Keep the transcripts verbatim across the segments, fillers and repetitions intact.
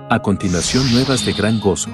A continuación, nuevas de gran gozo.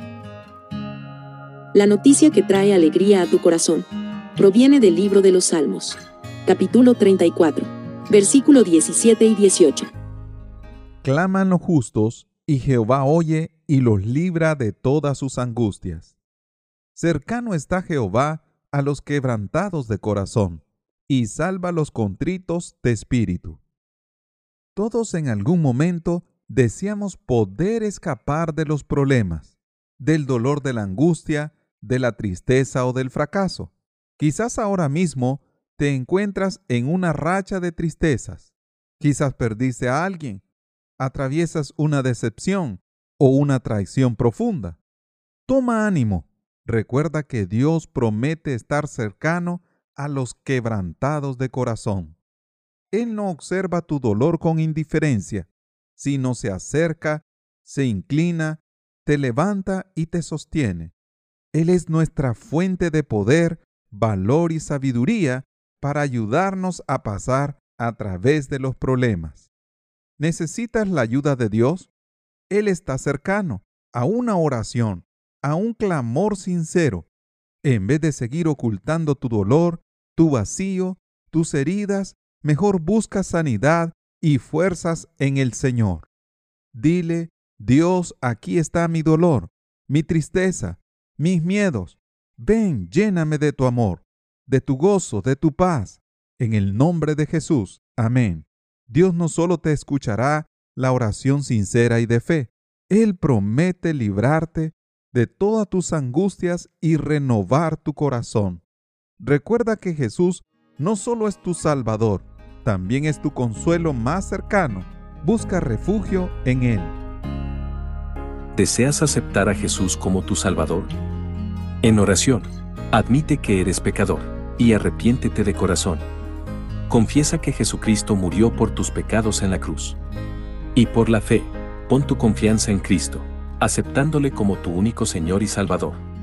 La noticia que trae alegría a tu corazón proviene del libro de los Salmos, capítulo treinta y cuatro, versículo diecisiete y dieciocho. Claman los justos, y Jehová oye y los libra de todas sus angustias. Cercano está Jehová a los quebrantados de corazón, y salva a los contritos de espíritu. Todos en algún momento deseamos poder escapar de los problemas, del dolor de la angustia, de la tristeza o del fracaso. Quizás ahora mismo te encuentras en una racha de tristezas. Quizás perdiste a alguien, atraviesas una decepción o una traición profunda. Toma ánimo. Recuerda que Dios promete estar cercano a los quebrantados de corazón. Él no observa tu dolor con indiferencia, sino se acerca, se inclina, te levanta y te sostiene. Él es nuestra fuente de poder, valor y sabiduría para ayudarnos a pasar a través de los problemas. ¿Necesitas la ayuda de Dios? Él está cercano a una oración, a un clamor sincero. En vez de seguir ocultando tu dolor, tu vacío, tus heridas, mejor busca sanidad y fuerzas en el Señor. Dile: Dios, aquí está mi dolor, mi tristeza, mis miedos. Ven, lléname de tu amor, de tu gozo, de tu paz. En el nombre de Jesús. Amén. Dios no solo te escuchará la oración sincera y de fe, Él promete librarte de todas tus angustias y renovar tu corazón. Recuerda que Jesús no solo es tu Salvador, también es tu consuelo más cercano. Busca refugio en Él. ¿Deseas aceptar a Jesús como tu Salvador? En oración, admite que eres pecador y arrepiéntete de corazón. Confiesa que Jesucristo murió por tus pecados en la cruz. Y por la fe, pon tu confianza en Cristo, aceptándole como tu único Señor y Salvador.